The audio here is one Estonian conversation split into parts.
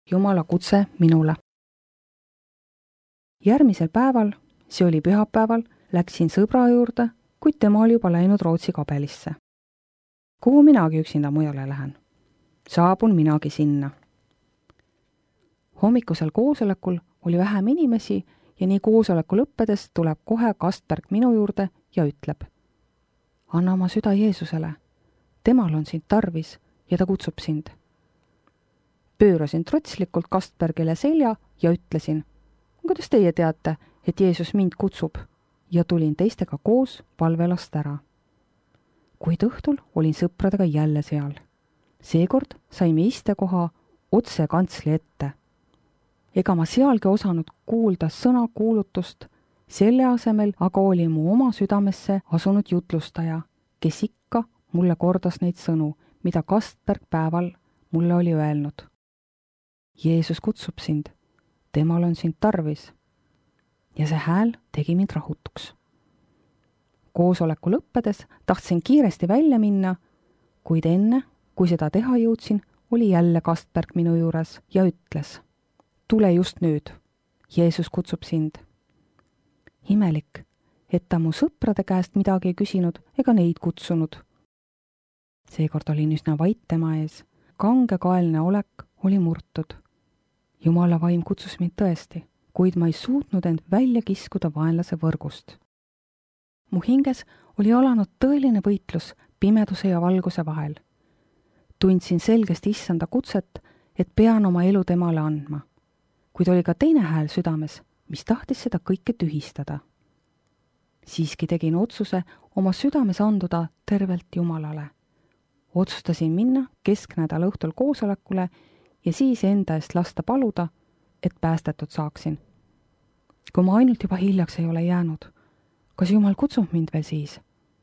Jumala kutse minule. Järgmisel päeval, see oli pühapäeval, läksin sõbra juurde, kuid tema oli juba läinud Rootsi kabelisse. Kuhu minagi üksinda mujale lähen? Saabun minagi sinna. Hommikusel koosolekul oli vähem inimesi ja nii koosoleku lõppedes tuleb kohe Kastberg minu juurde ja ütleb: anna oma süda Jeesusele, temal on sind tarvis ja ta kutsub sind. Pöörasin trotslikult Kastbergile selja ja ütlesin: kuidas teie teate, et Jeesus mind kutsub? Ja tulin teistega koos palvelast ära. Kuid õhtul olin sõpradega jälle seal. Seekord saime istekoha otse kantsli ette. Ega ma sealgi osanud kuulda sõnakuulutust, selle asemel aga oli mu oma südamesse asunud jutlustaja, kes ikka mulle kordas neid sõnu, mida Kastberg päeval mulle oli öelnud. Jeesus kutsub sind, temal on sind tarvis. Ja see hääl tegi mind rahutuks. Koosoleku lõppedes tahtsin kiiresti välja minna, kuid enne, kui seda teha jõudsin, oli jälle Kastberg minu juures ja ütles: tule just nüüd, Jeesus kutsub sind. Imelik, et ta mu sõprade käest midagi ei küsinud ega neid kutsunud. Seekord olin üsna vait tema ees, kangekaelne olek oli murtud. Jumala vaim kutsus mind tõesti, kuid ma ei suutnud end välja kiskuda vaenlase võrgust. Mu hinges oli alanud tõeline võitlus pimeduse ja valguse vahel. Tundsin selgesti issanda kutset, et pean oma elu temale andma. Kuid oli ka teine hääl südames, mis tahtis seda kõike tühistada. Siiski tegin otsuse oma südames anduda tervelt Jumalale. Otsustasin minna kesknädala õhtul koosolekule ja siis enda eest lasta paluda, et päästetud saaksin. Kui ma ainult juba hiljaks ei ole jäänud, kas Jumal kutsub mind veel siis?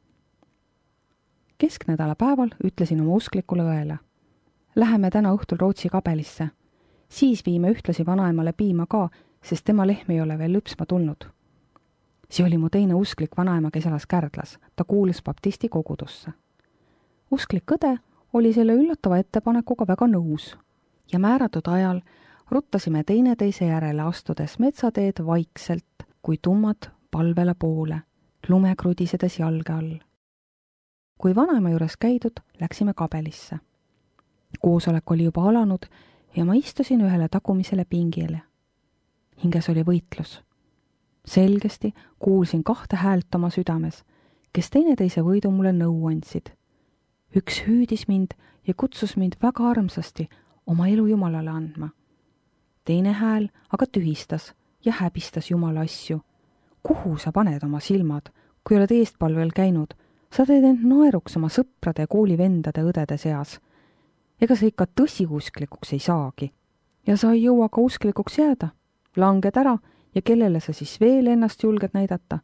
Kesknädala päeval ütlesin oma usklikule õele: läheme täna õhtul Rootsi kabelisse. Siis viime ühtlasi vanaemale piima ka, sest tema lehm ei ole veel lüpsma tulnud. See oli mu teine usklik vanaema, kes elas Kärdlas. Ta kuulus baptisti kogudusse. Usklik õde oli selle üllatava ettepanekuga väga nõus ja määratud ajal ruttasime teineteise järele astudes metsateed vaikselt kui tummad palvele poole, lume krudisedes jalge all. Kui vanaema juures käidud, läksime kabelisse. Koosolek oli juba alanud ja ma istusin ühele tagumisele pingile. Hinges oli võitlus. Selgesti kuulsin kahte häält oma südames, kes teineteise võidu mulle nõu andsid. Üks hüüdis mind ja kutsus mind väga armsasti oma elu Jumalale andma. Teine hääl aga tühistas ja häbistas Jumala asju. Kuhu sa paned oma silmad, kui oled eestpalvel käinud? Sa teed end naeruks oma sõprade ja koolivendade õdede seas. Ega sa ikka tõsiusklikuks ei saagi. Ja sa ei jõua ka usklikuks jääda. Langed ära ja kellele sa siis veel ennast julged näidata?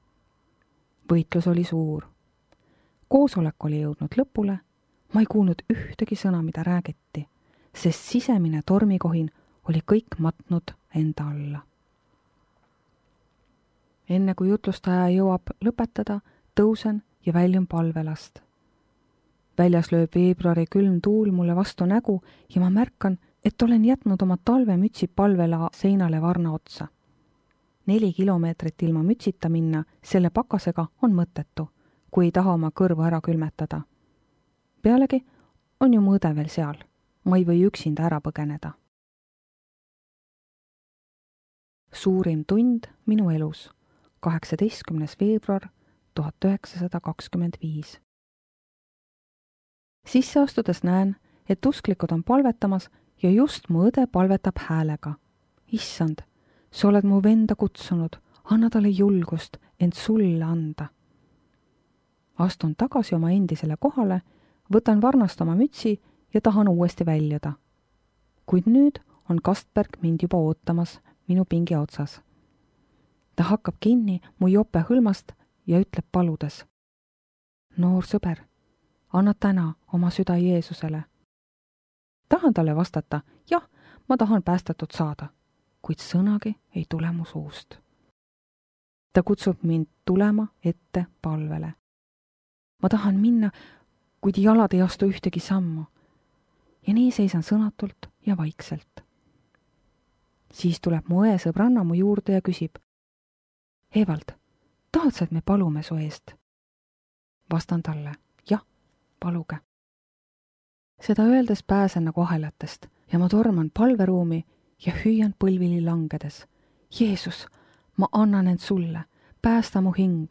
Võitlus oli suur. Koosolek oli jõudnud lõpule. Ma ei kuulnud ühtegi sõna, mida räägiti, sest sisemine tormikohin oli kõik matnud enda alla. Enne kui jutlustaja jõuab lõpetada, tõusen ja väljun palvelast. Väljas lööb veebruari külm tuul mulle vastu nägu ja ma märkan, et olen jätnud oma talvemütsi palvela seinale varna otsa. 4 kilomeetrit ilma mütsita minna selle pakasega on mõttetu, kui ei taha oma kõrvu ära külmetada. Pealegi on ju mu õde veel seal. Ma ei või üksinda ära põgeneda. Suurim tund minu elus, 18. veebruar 1925. Sisse astudes näen, et usklikud on palvetamas ja just mu õde palvetab häälega. Issand, sa oled mu venda kutsunud, anna talle julgust end sulle anda. Astun tagasi oma endisele kohale, võtan varnast oma mütsi ja tahan uuesti väljuda. Kuid nüüd on Kastberg mind juba ootamas minu pingi otsas. Ta hakkab kinni mu jope hõlmast ja ütleb paludes: noor sõber, anna täna oma süda Jeesusele. Tahan talle vastata: jah, ma tahan päästetud saada, kuid sõnagi ei tule mu suust. Ta kutsub mind tulema ette palvele. Ma tahan minna, kuid jalad ei astu ühtegi sammu. Ja nii seisan sõnatult ja vaikselt. siis tuleb mu õesõbranna mu juurde ja küsib: Evald, tahad sa, et me palume su eest? Vastan talle: jah, paluge. Seda öeldes pääsen nagu ahelatest ja ma torman palveruumi ja hüüan põlvili langedes: Jeesus, ma annan end sulle, päästa mu hing.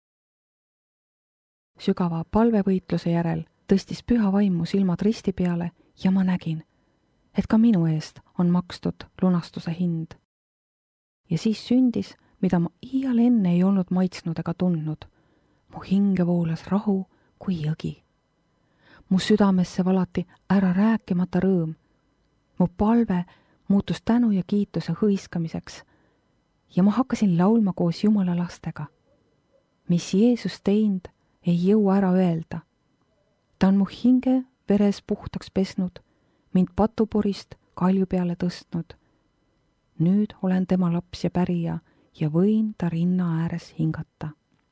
Sügava palvevõitluse järel tõstis püha vaim mu silmad risti peale ja ma nägin, et ka minu eest on makstud lunastuse hind. Ja siis sündis, mida ma iial enne ei olnud maitsnud ega tundnud. Mu hinge voolas rahu kui jõgi. Mu südamesse valati ära rääkimata rõõm. Mu palve muutus tänu ja kiituse hõiskamiseks ja ma hakkasin laulma koos Jumala lastega. Mis Jeesus teinud, ei jõua ära öelda. Ta on mu hinge veres puhtaks pesnud, mind patupurist kalju peale tõstnud. Nüüd olen tema laps ja pärija ja võin ta rinna ääres hingata.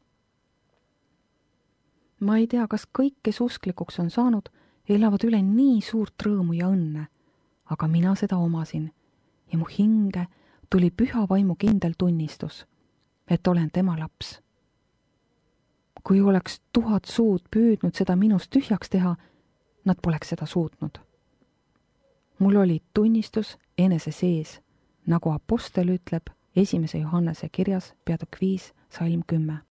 Ma ei tea, kas kõik, kes usklikuks on saanud, elavad üle nii suurt rõõmu ja õnne, aga mina seda omasin ja mu hinge tuli püha vaimu kindel tunnistus, et olen tema laps. Kui oleks 1000 suud püüdnud seda minust tühjaks teha, nad poleks seda suutnud. Mul oli tunnistus enese sees, nagu apostel ütleb 1. Johannese kirjas peatükk 5, salm 10.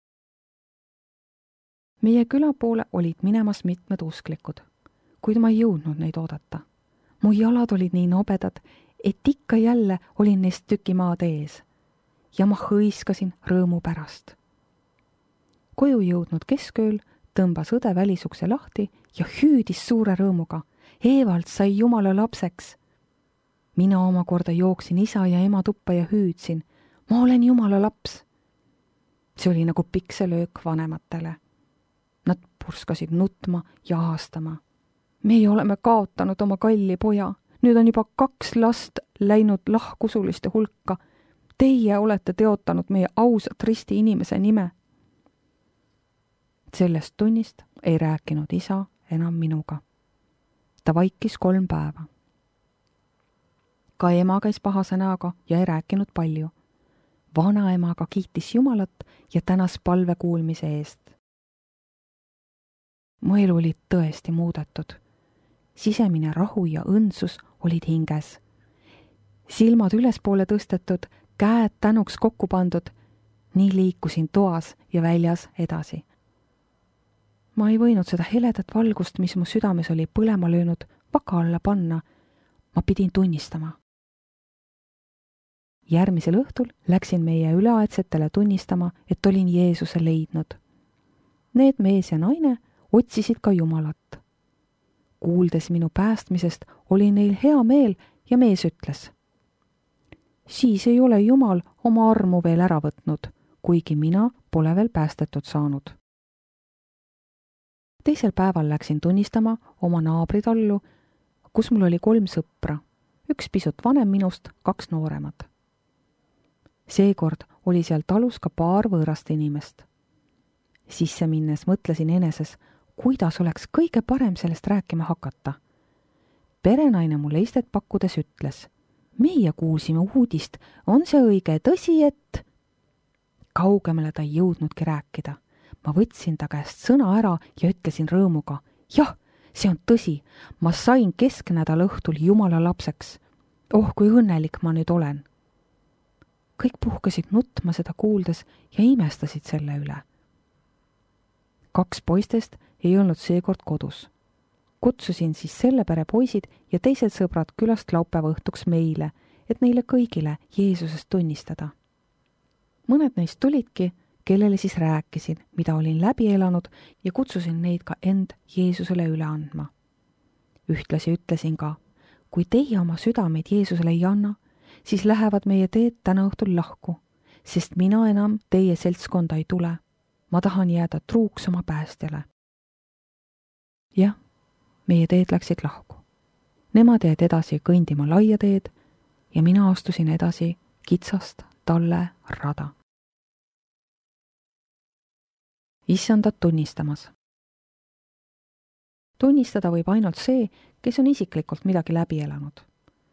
Meie küla poole olid minemas mitmed usklikud, kuid ma ei jõudnud neid oodata. Mu jalad olid nii nobedad, et ikka jälle olin neist tüki maad ees ja ma hõiskasin rõõmu pärast. Koju jõudnud keskööl tõmbas õde välisukse lahti ja hüüdis suure rõõmuga: Evald sai Jumala lapseks. Mina omakorda jooksin isa ja ema tuppa ja hüüdsin: ma olen Jumala laps. See oli nagu pikselöök vanematele. Nad purskasid nutma ja ahastama. Meie oleme kaotanud oma kalli poja. Nüüd on juba 2 last läinud lahkusuliste hulka. Teie olete teotanud meie ausat risti inimese nime. Sellest tunnist ei rääkinud isa enam minuga. Ta vaikis 3 päeva. Ka ema käis pahase näoga ja ei rääkinud palju. Vanaema aga kiitis Jumalat ja tänas palve kuulmise eest. Mu elu oli tõesti muudetud. Sisemine rahu ja õndsus olid hinges. Silmad ülespoole tõstetud, käed tänuks kokku pandud, nii liikusin toas ja väljas edasi. Ma ei võinud seda heledat valgust, mis mu südames oli põlema löönud, vaka alla panna. Ma pidin tunnistama. Järgmisel õhtul läksin meie üleaedsetele tunnistama, et olin Jeesuse leidnud. Need mees ja naine otsisid ka Jumalat. Kuuldes minu päästmisest, oli neil hea meel ja mees ütles: siis ei ole Jumal oma armu veel ära võtnud, kuigi mina pole veel päästetud saanud. Teisel päeval läksin tunnistama oma naabritallu, kus mul oli 3 sõpra, 1 pisut vanem minust, 2 nooremat. Seekord oli seal talus ka paar võõrast inimest. Sisse minnes mõtlesin eneses, kuidas oleks kõige parem sellest rääkima hakata. Perenaine mulle istet pakkudes ütles: meie kuulsime uudist, on see õige tõsi, et... Kaugemale ta ei jõudnudki rääkida. Ma võtsin ta käest sõna ära ja ütlesin rõõmuga: jah, see on tõsi, ma sain kesknädala õhtul Jumala lapseks. Oh, kui õnnelik ma nüüd olen. Kõik puhkasid nutma seda kuuldes ja imestasid selle üle. 2 poistest ei olnud seekord kodus. Kutsusin siis selle pere poisid ja teised sõbrad külast laupäeva õhtuks meile, et neile kõigile Jeesusest tunnistada. Mõned neist tulidki, kellele siis rääkisin, mida olin läbi elanud ja kutsusin neid ka end Jeesusele üle andma. Ühtlasi ütlesin ka, kui teie oma südameid Jeesusele ei anna, siis lähevad meie teed täna õhtul lahku, sest mina enam teie seltskonda ei tule. Ma tahan jääda truuks oma päästjale. Jah, meie teed läksid lahku. Nemad jäid edasi kõndima laia teed ja mina astusin edasi kitsast talle rada. Issandat tunnistamas. Tunnistada võib ainult see, kes on isiklikult midagi läbi elanud.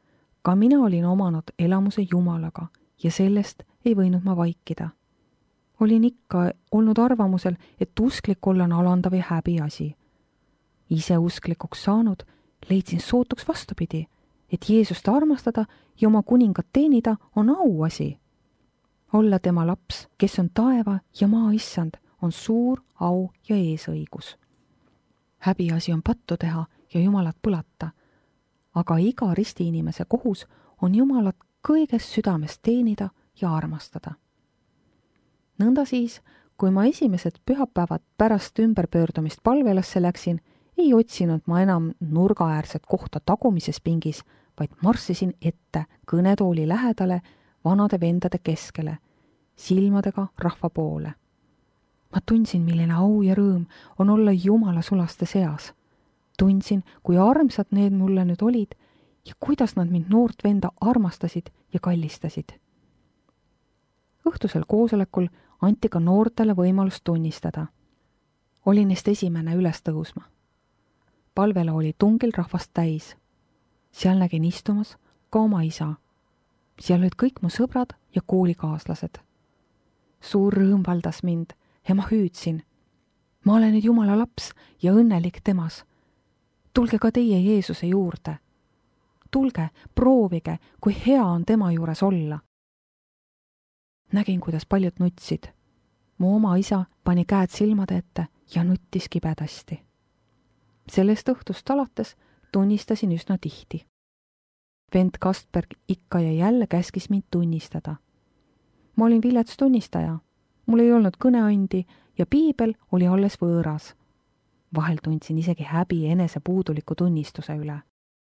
Ka mina olin omanud elamuse Jumalaga ja sellest ei võinud ma vaikida. Olin ikka olnud arvamusel, et usklik olla on alandav ja häbiasi. Ise usklikuks saanud, leidsin sootuks vastupidi, et Jeesust armastada ja oma kuningat teenida on auasi. Olla tema laps, kes on taeva ja maa issand, on suur au ja eesõigus. Häbiasi on pattu teha ja Jumalat põlata, aga iga ristiinimese kohus on Jumalat kõigest südamest teenida ja armastada. Nõnda siis, kui ma esimesed pühapäevad pärast ümberpöördumist palvelasse läksin, ei otsinud ma enam nurgaäärset kohta tagumises pingis, vaid marssisin ette kõnetooli lähedale vanade vendade keskele, silmadega rahva poole. Ma tundsin, milline au ja rõõm on olla Jumala sulaste seas. Tundsin, kui armsad need mulle nüüd olid ja kuidas nad mind noort venda armastasid ja kallistasid. Õhtusel koosolekul anti ka noortele võimalust tunnistada. Olin neist esimene üles tõusma. Palvele oli tungil rahvast täis. Seal nägin istumas ka oma isa. Seal olid kõik mu sõbrad ja koolikaaslased. Suur rõõm valdas mind ja ma hüüdsin. Ma olen nüüd Jumala laps ja õnnelik temas. Tulge ka teie Jeesuse juurde. Tulge, proovige, kui hea on tema juures olla. Nägin, kuidas paljud nutsid. Mu oma isa pani käed silmade ette ja nuttis kibedasti. Sellest õhtust alates tunnistasin üsna tihti. Vend Kastberg ikka ja jälle käskis mind tunnistada. Ma olin vilets tunnistaja. Mul ei olnud kõneandi ja piibel oli alles võõras. Vahel tundsin isegi häbi enese puuduliku tunnistuse üle.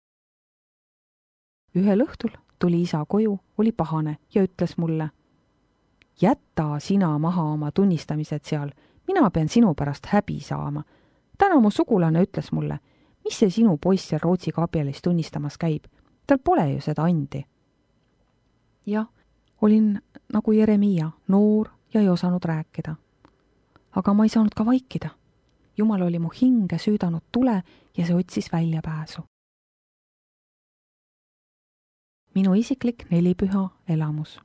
Ühel õhtul tuli isa koju, oli pahane ja ütles mulle: jäta sina maha oma tunnistamised seal, mina pean sinu pärast häbi saama. Täna mu sugulane ütles mulle, mis see sinu poiss seal Rootsiga abielis tunnistamas käib, tal pole ju seda andi. Jah, olin nagu Jeremia, noor ja ei osanud rääkida. Aga ma ei saanud ka vaikida. Jumal oli mu hinge süüdanud tule ja see otsis väljapääsu. Minu isiklik nelipüha elamus.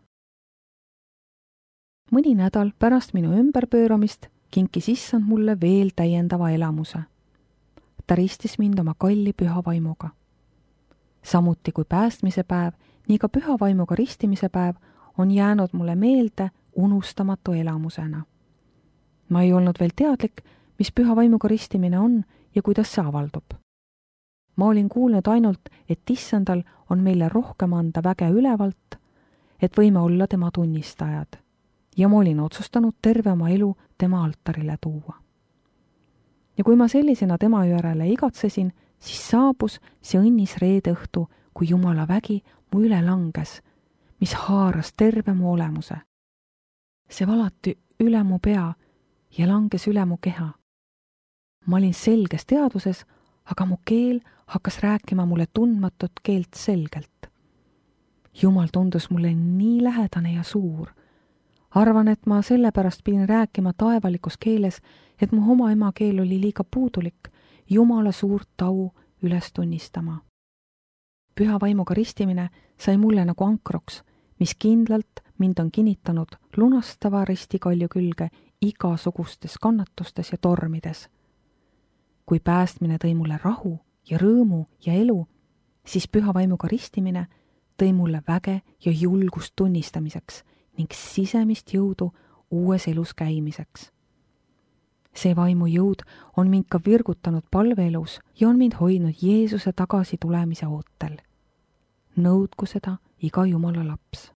Mõni nädal pärast minu ümberpööramist kinkis issand mulle veel täiendava elamuse. Ta ristis mind oma kalli püha vaimuga. Samuti kui päästmise päev, nii ka püha vaimuga ristimise päev on jäänud mulle meelde unustamatu elamusena. Ma ei olnud veel teadlik, mis püha vaimuga ristimine on ja kuidas see avaldub. Ma olin kuulnud ainult, et issandal on meile rohkem anda väge ülevalt, et võime olla tema tunnistajad. Ja ma olin otsustanud terve oma elu tema altarile tuua. Ja kui ma sellisena tema järele igatsesin, siis saabus see õnnis reede õhtu, kui Jumala vägi mu üle langes, mis haaras terve mu olemuse. See valati üle mu pea ja langes üle mu keha. Ma olin selges teadvuses, aga mu keel hakkas rääkima mulle tundmatut keelt selgelt. Jumal tundus mulle nii lähedane ja suur. Arvan, et ma sellepärast pidin rääkima taevalikus keeles, et mu oma emakeel oli liiga puudulik Jumala suurt au üles tunnistama. Püha vaimuga ristimine sai mulle nagu ankruks, mis kindlalt mind on kinnitanud lunastava ristikalju külge igasugustes kannatustes ja tormides. Kui päästmine tõi mulle rahu ja rõõmu ja elu, siis püha vaimuga ristimine tõi mulle väge ja julgust tunnistamiseks ning sisemist jõudu uues elus käimiseks. See vaimu jõud on mind ka virgutanud palveelus ja on mind hoidnud Jeesuse tagasi tulemise ootel. Nõudku seda iga Jumala laps.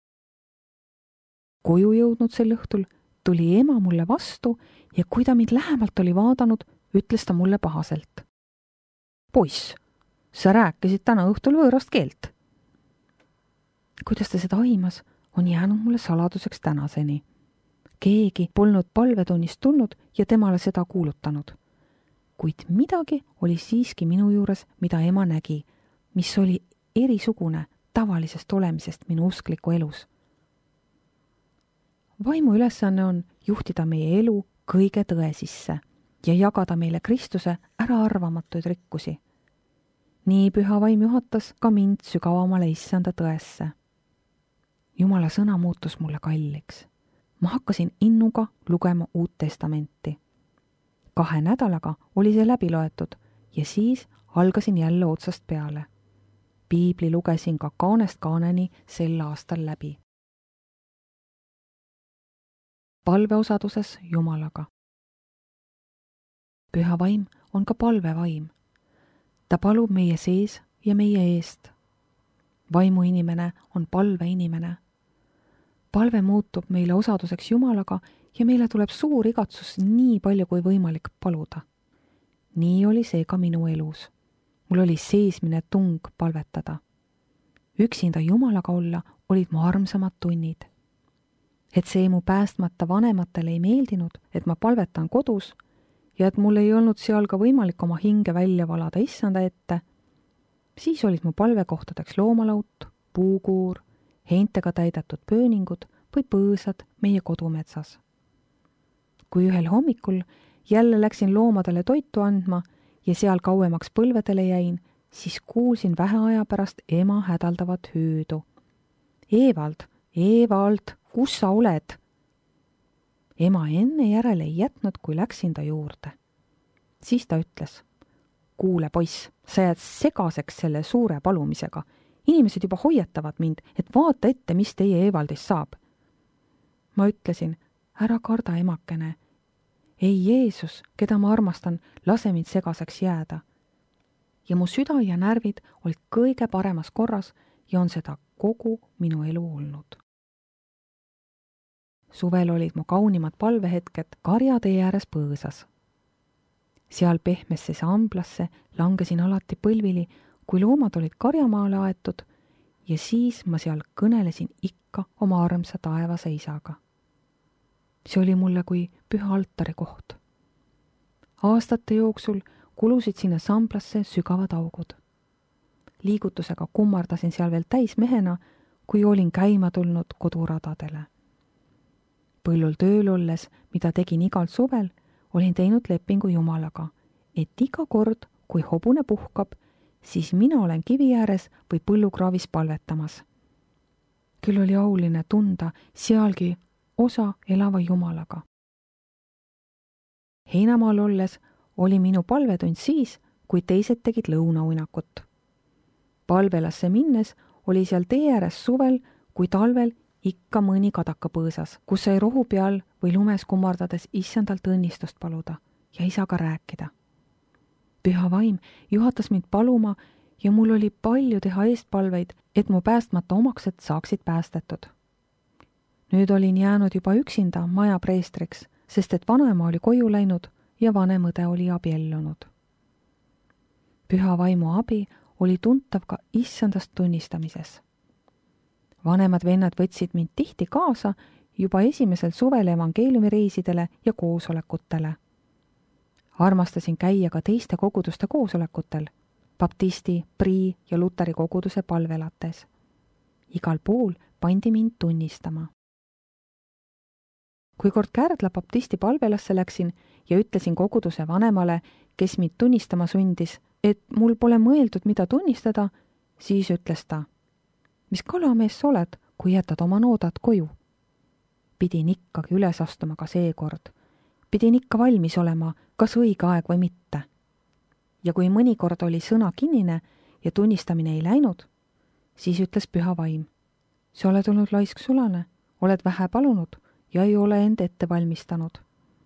Koju jõudnud sel õhtul tuli ema mulle vastu ja kui ta mind lähemalt oli vaadanud, ütles ta mulle pahaselt. Poiss, sa rääkisid täna õhtul võõrast keelt. Kuidas ta seda aimas, on jäänud mulle saladuseks tänaseni. Keegi polnud palvetunnist tulnud ja temale seda kuulutanud. Kuid midagi oli siiski minu juures, mida ema nägi, mis oli erisugune tavalisest olemisest minu uskliku elus. Vaimu ülesanne on juhtida meie elu kõige tõe sisse ja jagada meile Kristuse äraarvamatuid rikkusi. nii Püha Vaim juhatas ka mind sügavamale issanda tõesse. Jumala sõna muutus mulle kalliks. Ma hakkasin innuga lugema Uut Testamenti. 2 nädalaga oli see läbi loetud ja siis algasin jälle otsast peale. Piibli lugesin ka kaanest kaaneni sel aastal läbi. Palveosaduses Jumalaga. Püha Vaim on ka palvevaim. Ta palub meie sees ja meie eest. Vaimuinimene on palveinimene. Palve muutub meile osaduseks Jumalaga ja meile tuleb suur igatsus nii palju kui võimalik paluda. Nii oli see ka minu elus. Mul oli seesmine tung palvetada. Üksinda Jumalaga olla olid mu armsamad tunnid. Et see mu päästmata vanematele ei meeldinud, et ma palvetan kodus ja et mul ei olnud seal ka võimalik oma hinge välja valada issanda ette, siis olid mu palvekohtadeks loomalaut, puukuur, heintega täidetud pööningud või põõsad meie kodumetsas. Kui ühel hommikul jälle läksin loomadele toitu andma ja seal kauemaks põlvedele jäin, siis kuulsin vähe aja pärast ema hädaldavat hüüdu. Evald, Evald, kus sa oled? Ema enne järele ei jätnud, kui läksin ta juurde. Siis ta ütles, kuule poiss, sa jääd segaseks selle suure palumisega. Inimesed juba hoiatavad mind, et vaata ette, mis teie Evaldist saab. Ma ütlesin, ära karda emakene. Ei Jeesus, keda ma armastan, lase mind segaseks jääda. Ja mu süda ja närvid olid kõige paremas korras ja on seda kogu minu elu olnud. Suvel olid mu kaunimad palvehetked karjatee ääres põõsas. Seal pehmesse amblasse langesin alati põlvili, kui loomad olid karjamaale aetud ja siis ma seal kõnelesin ikka oma armsa taevase isaga. See oli mulle kui püha altari koht. Aastate jooksul kulusid sinna samblasse sügavad augud. Liigutusega kummardasin seal veel täismehena, kui olin käima tulnud koduradadele. Põllul tööl olles, mida tegin igal suvel, olin teinud lepingu Jumalaga, et iga kord, kui hobune puhkab, siis mina olen kivi ääres või põllukraavis palvetamas. Küll oli auline tunda sealgi osa elava Jumalaga. Heinamaal olles oli minu palvetund siis, kui teised tegid lõunauinakut. Palvelasse minnes oli seal tee ääres suvel kui talvel ikka mõni kadaka põõsas, kus sai rohu peal või lumes kummardades issandalt õnnistust paluda ja isaga rääkida. Püha Vaim juhatas mind paluma ja mul oli palju teha eestpalveid, et mu päästmata omaksed saaksid päästetud. Nüüd olin jäänud juba üksinda maja preestriks, sest et vanaema oli koju läinud ja vanem õde oli abiellunud. Püha Vaimu abi oli tuntav ka issandast tunnistamises. Vanemad vennad võtsid mind tihti kaasa juba esimesel suvel evangeeliumireisidele ja koosolekutele. Armastasin käia ka teiste koguduste koosolekutel, baptisti, prii ja luteri koguduse palvelates. Igal pool pandi mind tunnistama. Kui kord Kärdla baptisti palvelasse läksin ja ütlesin koguduse vanemale, kes mind tunnistama sundis, et mul pole mõeldud, mida tunnistada, siis ütles ta, mis kalamees sa oled, kui jätad oma noodad koju? Pidin ikkagi üles astuma ka seekord. Pidin ikka valmis olema, kas õige aeg või mitte. Ja kui mõnikord oli sõna kinnine ja tunnistamine ei läinud, siis ütles Püha Vaim, sa oled olnud laisk sulane, oled vähe palunud ja ei ole end ette valmistanud.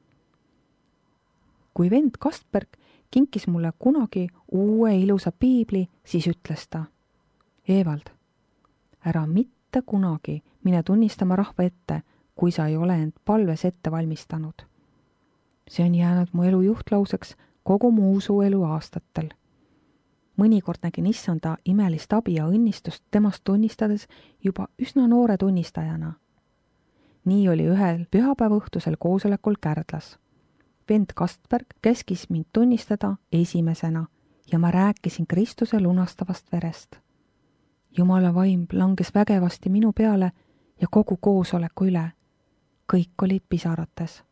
Kui vend Kastberg kinkis mulle kunagi uue ilusa piibli, siis ütles ta, Evald, ära mitte kunagi mine tunnistama rahva ette, kui sa ei ole end palves ette valmistanud. See on jäänud mu elu juhtlauseks kogu mu usuelu aastatel. Mõnikord nägin issanda imelist abi ja õnnistust temast tunnistades juba üsna noore tunnistajana. Nii oli ühel pühapäevaõhtusel koosolekul Kärdlas. Vend Kastberg käskis mind tunnistada esimesena ja ma rääkisin Kristuse lunastavast verest. Jumala vaim langes vägevasti minu peale ja kogu koosoleku üle. Kõik olid pisarates.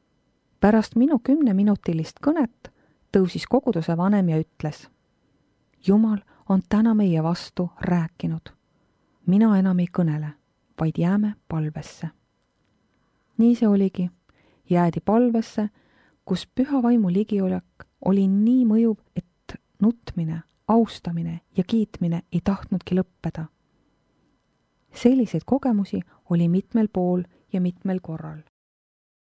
Pärast minu 10-minutilist kõnet tõusis koguduse vanem ja ütles, Jumal on täna meie vastu rääkinud. Mina enam ei kõnele, vaid jääme palvesse. Nii see oligi. Jäädi palvesse, kus püha vaimu ligiolek oli nii mõjuv, et nutmine, austamine ja kiitmine ei tahtnudki lõppeda. Selliseid kogemusi oli mitmel pool ja mitmel korral.